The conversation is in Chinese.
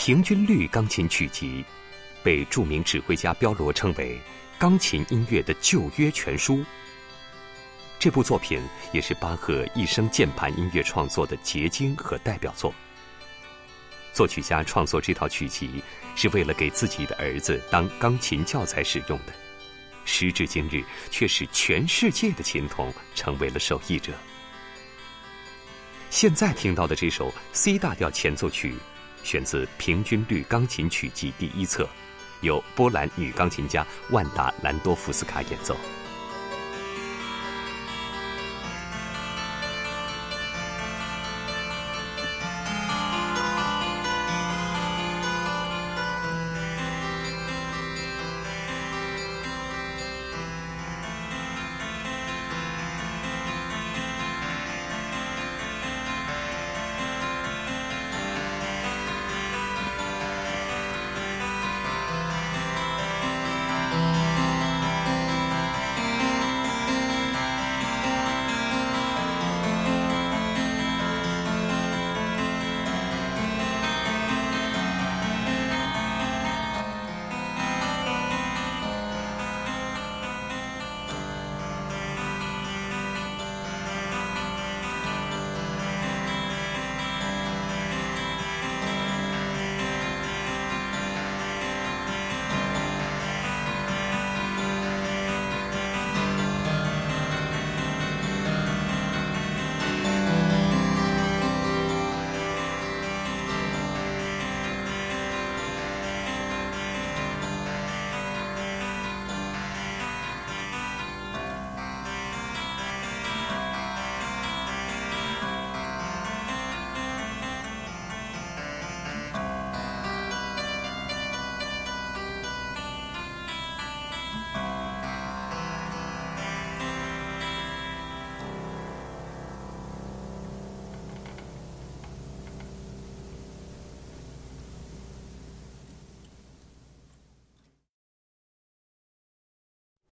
平均律钢琴曲集被著名指挥家标罗称为钢琴音乐的旧约全书。这部作品也是巴赫一生键盘音乐创作的结晶和代表作。作曲家创作这套曲集是为了给自己的儿子当钢琴教材使用的，时至今日却使全世界的琴童成为了受益者。现在听到的这首 C 大调前奏曲选自平均律钢琴曲集第1册，由波兰女钢琴家万达·兰多夫斯卡演奏。